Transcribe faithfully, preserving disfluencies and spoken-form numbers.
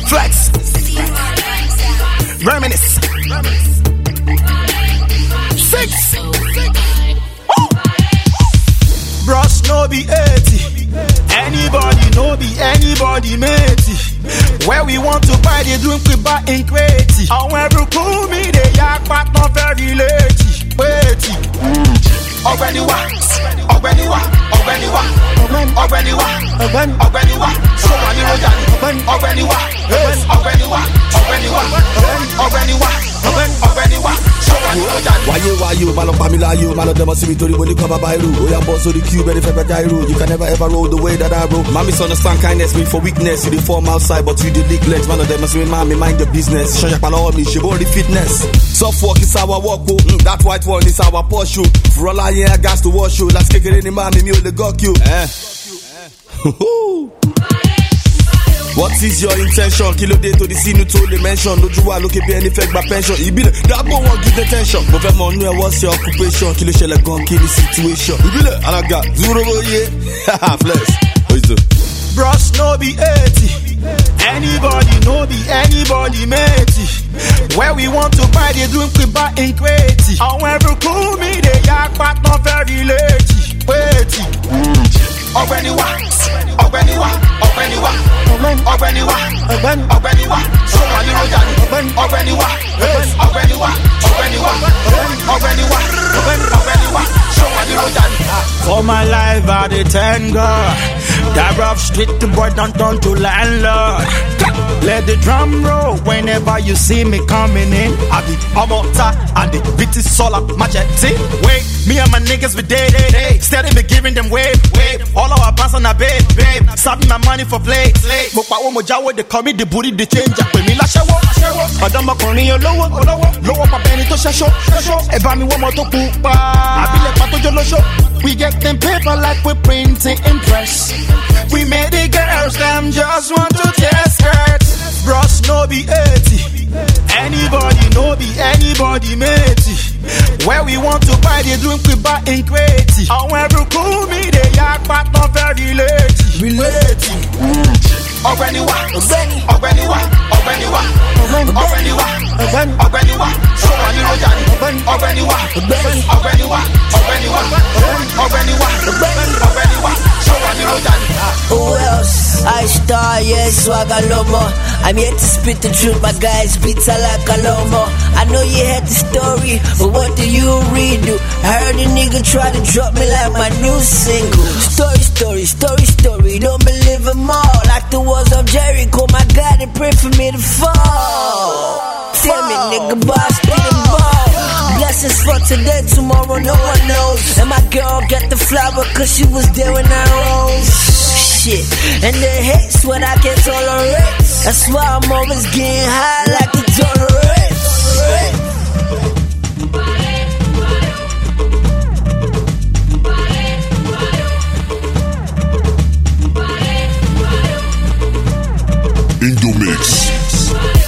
Flex. Reminisce. Six. Brush no be eighty. Anybody no be anybody matey. Where we want to buy the drink we buy in crazy. However cool me they yak but not very late. Wait. Already what? Already what? Already what? Already what? Already what? So many road already what? Already what? Already what? Already what? Already what? So many road. Why you, why you, man of Pamela, you, man of them see me to the body cover by rule. Oh, yeah, boss, so the cube, very fair gyro. You can never ever roll the way that I roll. Man, misunderstand kindness, me for weakness. You the form outside, but you the league legs. Man of them see me, man, me mind the business. Show your all me, she body fitness. Soft walk is our walk, oh. Mm, that white one is our Porsche. For all I hear, gas to wash you. Let's kick it in the man, me mule the gok you. Eh. What is your intention? Kilo day to the scene to the mention. No you look at any fake by pension. You be the that one won't give the tension. But for money, what's your occupation? Kilo shell a gun, kill the situation. You be the and I got zero yeah. Haha, flex. What is it? Brush no be eighty. Anybody no be anybody matey. Where we want to buy the drink we buy in crazy. However cool me they yak but not very late. Wait. Already what? Already what? Already what? Already what? Already what? So many road already what? Already what? Already what? Already what? Already what? So many road. For my life I dey thank God. That rough street the boy don't turn to landlord. Let the drum roll whenever you see me coming in. I be Amota and the beat is solid machete. Wait, me and my niggas be dead, dead, dead. Steady be giving them wave, wave. All our pass on a babe, babe. Sabi my money for play, play. Mokpa wo mojawo they call me the booty the change. Pe mi la shewo, shewo. Adama korin olowo, olowo. Lowo pa beni to shesho, shesho. E ba mi wo mo to pupa. Abile pa to jolo show. We get them paper like we printing impress. We made the girls them just want to test it. Brush no be eighty. Anybody no be anybody matey. Where we want to buy the drink we buy in crazy. However cool me they yak but not very late. Relating. Already what? Already what? Already what? Already what? Already what? So many road already what? Already what? Already what? Already what? Already what? So many road. Who else? I star, yes, swagger lomo. I'm here to spit the truth, my guys beats are like a lomo. I know you heard the story, but what do you read? Do? I heard a nigga try to drop me like my new single. Story, story, story, story, don't believe them all. Like the walls of Jericho, my God, they pray for me to fall. Tell me, nigga, boss, get the ball. Blessings for today, tomorrow, no one knows. And my girl get the flower, cause she was there when I rose. Shit, and the hate's what I can tolerate. That's why I'm always getting high like the tolerate. In the mix.